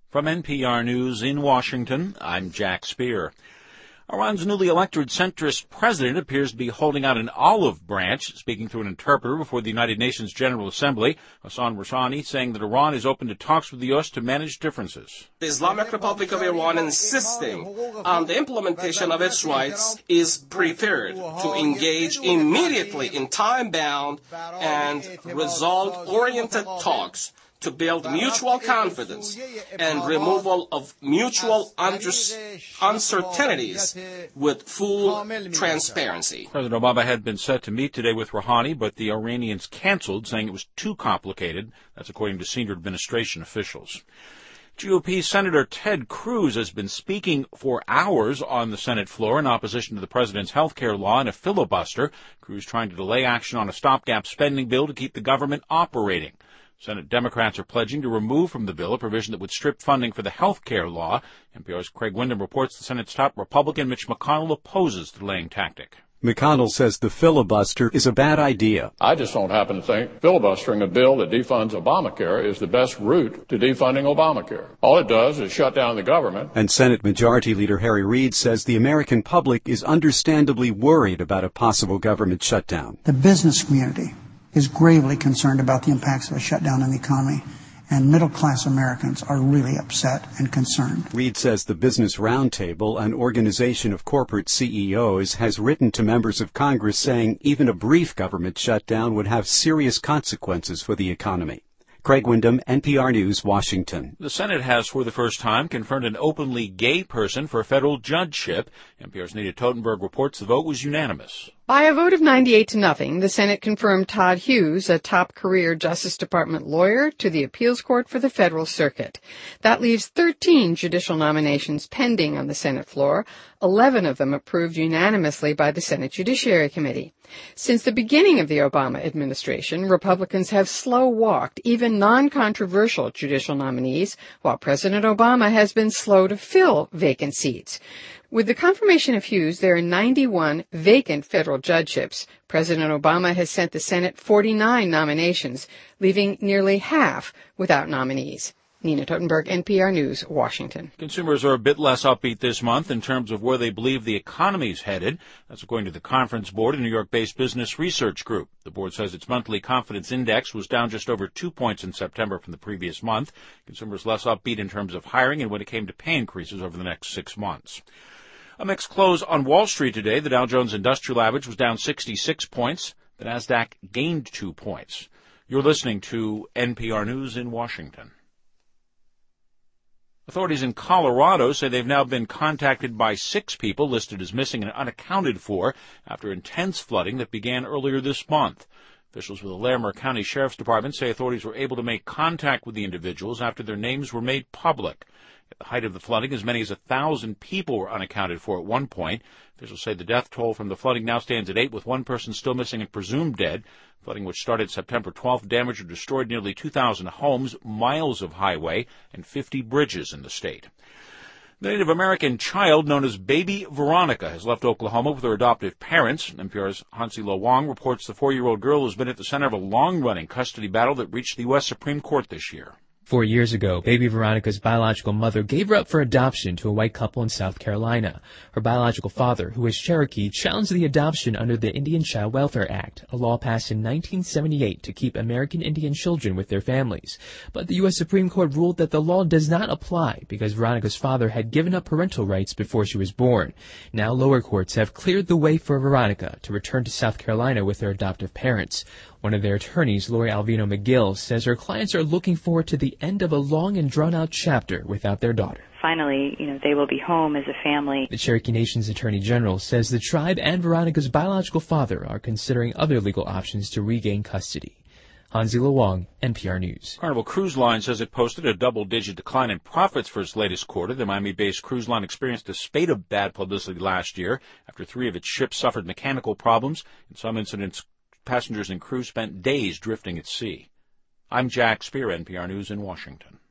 From NPR News in Washington, I'm Jack Speer. Iran's newly elected centrist president appears to be holding out an olive branch, speaking through an interpreter before the United Nations General Assembly. Hassan Rouhani saying that Iran is open to talks with the U.S. to manage differences. The Islamic Republic of Iran insisting on the implementation of its rights is prepared to engage immediately in time-bound and result-oriented talks to build mutual confidence and removal of mutual uncertainties with full transparency. President Obama had been set to meet today with Rouhani, but the Iranians canceled, saying it was too complicated. That's according to senior administration officials. GOP Senator Ted Cruz has been speaking for hours on the Senate floor in opposition to the president's health care law and a filibuster. Cruz trying to delay action on a stopgap spending bill to keep the government operating. Senate Democrats are pledging to remove from the bill a provision that would strip funding for the health care law. NPR's Craig Windham reports the Senate's top Republican, Mitch McConnell, opposes the delaying tactic. McConnell says the filibuster is a bad idea. I just don't happen to think filibustering a bill that defunds Obamacare is the best route to defunding Obamacare. All it does is shut down the government. And Senate Majority Leader Harry Reid says the American public is understandably worried about a possible government shutdown. The business community is gravely concerned about the impacts of a shutdown on the economy, and middle-class Americans are really upset and concerned. Reid says the Business Roundtable, an organization of corporate CEOs, has written to members of Congress saying even a brief government shutdown would have serious consequences for the economy. Craig Windham, NPR News, Washington. The Senate has, for the first time, confirmed an openly gay person for a federal judgeship. NPR's Nita Totenberg reports the vote was unanimous. By a vote of 98-0, the Senate confirmed Todd Hughes, a top career Justice Department lawyer, to the appeals court for the federal circuit. That leaves 13 judicial nominations pending on the Senate floor, 11 of them approved unanimously by the Senate Judiciary Committee. Since the beginning of the Obama administration, Republicans have slow-walked even non-controversial judicial nominees, while President Obama has been slow to fill vacant seats. With the confirmation of Hughes, there are 91 vacant federal judgeships. President Obama has sent the Senate 49 nominations, leaving nearly half without nominees. Nina Totenberg, NPR News, Washington. Consumers are a bit less upbeat this month in terms of where they believe the economy's headed. That's according to the Conference Board, a New York-based business research group. The board says its monthly confidence index was down just over 2 points in September from the previous month. Consumers less upbeat in terms of hiring and when it came to pay increases over the next 6 months. A mixed close on Wall Street today. The Dow Jones Industrial Average was down 66 points. The Nasdaq gained 2 points. You're listening to NPR News in Washington. Authorities in Colorado say they've now been contacted by 6 people listed as missing and unaccounted for after intense flooding that began earlier this month. Officials with the Larimer County Sheriff's Department say authorities were able to make contact with the individuals after their names were made public. At the height of the flooding, as many as 1,000 people were unaccounted for at one point. Officials say the death toll from the flooding now stands at 8, with one person still missing and presumed dead. Flooding, which started September 12th, damaged or destroyed nearly 2,000 homes, miles of highway, and 50 bridges in the state. The Native American child known as Baby Veronica has left Oklahoma with her adoptive parents. NPR's Hansi Lo Wang reports the 4-year-old girl has been at the center of a long-running custody battle that reached the U.S. Supreme Court this year. 4 years ago, baby Veronica's biological mother gave her up for adoption to a white couple in South Carolina. Her biological father, who is Cherokee, challenged the adoption under the Indian Child Welfare Act, a law passed in 1978 to keep American Indian children with their families. But the U.S. Supreme Court ruled that the law does not apply because Veronica's father had given up parental rights before she was born. Now lower courts have cleared the way for Veronica to return to South Carolina with her adoptive parents. One of their attorneys, Lori Alvino McGill, says her clients are looking forward to the end of a long and drawn-out chapter without their daughter. Finally, they will be home as a family. The Cherokee Nation's Attorney General says the tribe and Veronica's biological father are considering other legal options to regain custody. Hansi Lo Wang, NPR News. Carnival Cruise Line says it posted a double-digit decline in profits for its latest quarter. The Miami-based cruise line experienced a spate of bad publicity last year after 3 of its ships suffered mechanical problems. In some incidents, passengers and crew spent days drifting at sea. I'm Jack Speer, NPR News in Washington.